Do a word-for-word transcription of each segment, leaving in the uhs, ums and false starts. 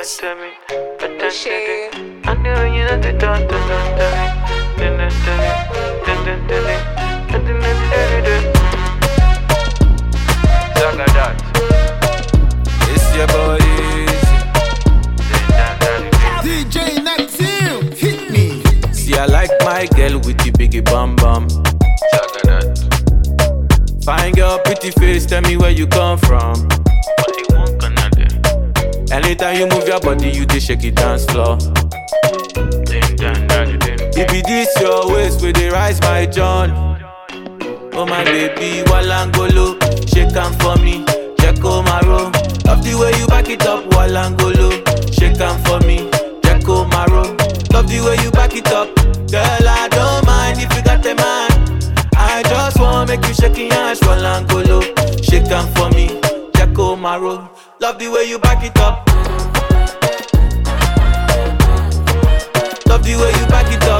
to me. Shit. I knew you know they don't, don't, don't, don't, don't, don't, don't, don't, Zaga that. It's your boy D J Natil, hit me. See, I like my girl with the biggie bum bum. Zaga that. Fine girl, pretty face, tell me where you come from. What you want, Canada? Anytime you move your body, you dey shake it dance floor. If it this your waist, where they rise my John. Oh my baby, Walangolo, shake am for me, Jacko Maro. Love the way you back it up, Walangolo, shake am for me, Jacko Maro. Love the way you back it up, girl I don't mind if you got a man. I just wanna make you shake your ass, Walangolo, shake am for me, Jacko Maro. Love the way you back it up. Love the way you back it up.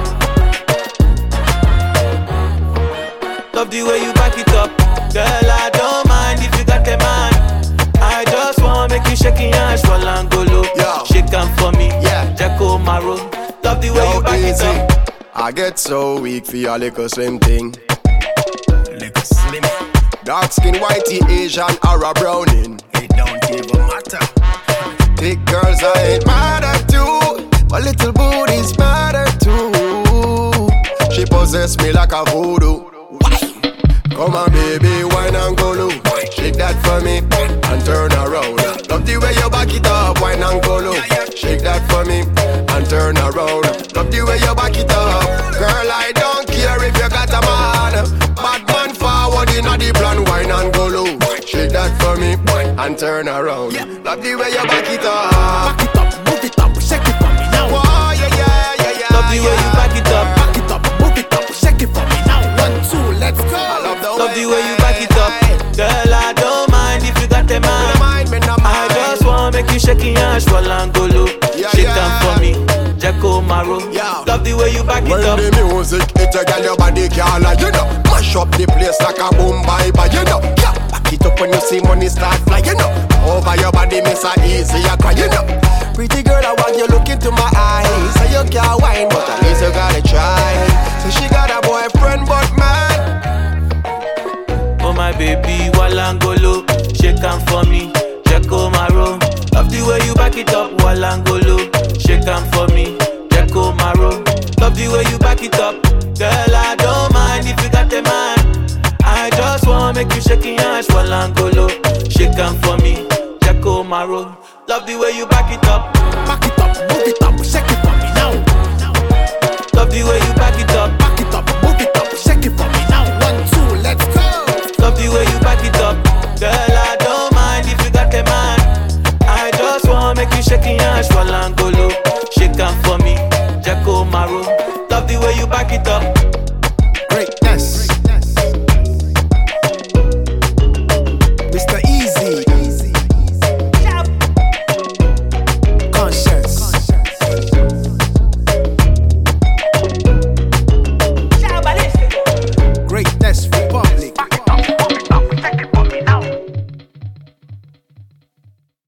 Love the way you back it up. Girl, I don't mind if you got a man. I just wanna make you shake your ass for Langolo. Shake am for me, yeah. Jacko Maro. Love the way Yo, you back easy. It up. I get so weak for your little slim thing. Little slim. Dark skin, whitey, Asian, or a browning. It don't even matter. Thick girls I ain't mad at you, but little booty's matter too. She possess me like a voodoo. Come on baby, wine and go low. Shake that for me and turn around. Love the way you back it up, wine and go low. Shake that for me and turn around. Love the way you back it up. Girl, I don't care if you got a man. Bad man forward in the plan, wine and go low. Shake that for me and turn around. Love the way you back it up. Back it up, move it up, shake it for me now. Oh yeah, yeah, yeah, yeah. Love the way you back it up. Back it up, move it up, shake it for me now. One, two, let's go. Love the way you back it up. Girl, I don't mind if you got a man. I just wanna make you shake your ass for Langolo. Shake am for me, Jacko Maro. Love the way you back it up. When the music hit you, girl, your body can't lie, you know. Mash up the place like a boom bye bye, you know. Yeah, back it up when you see money start fly, you know. Over your body, miss a easy, you cry, you know. Pretty girl, I want you look into my eyes. Say you can't whine, but at least you gotta try. So she got a boyfriend, but man. Oh my baby, Walangolo, shake am for me, Jacko Maro. Love the way you back it up, Walangolo, shake am for me, Jacko Maro. Love the way you back it up, girl I don't mind if you got a man. I just wanna make you shake your ass, Walangolo, shake am for me, Jacko Maro. Love the way you back it up. Back it up, move it up, shake it for me now. Love the way you back it up. Back it up, move it up, shake it for me now. One, two, let's go. Love the way you back it up. Girl, I don't mind if you got a man. I just wanna make you shake your ass for Langolo. Shake am for me, Jacko Maro. Love the way you back it up. Greatness.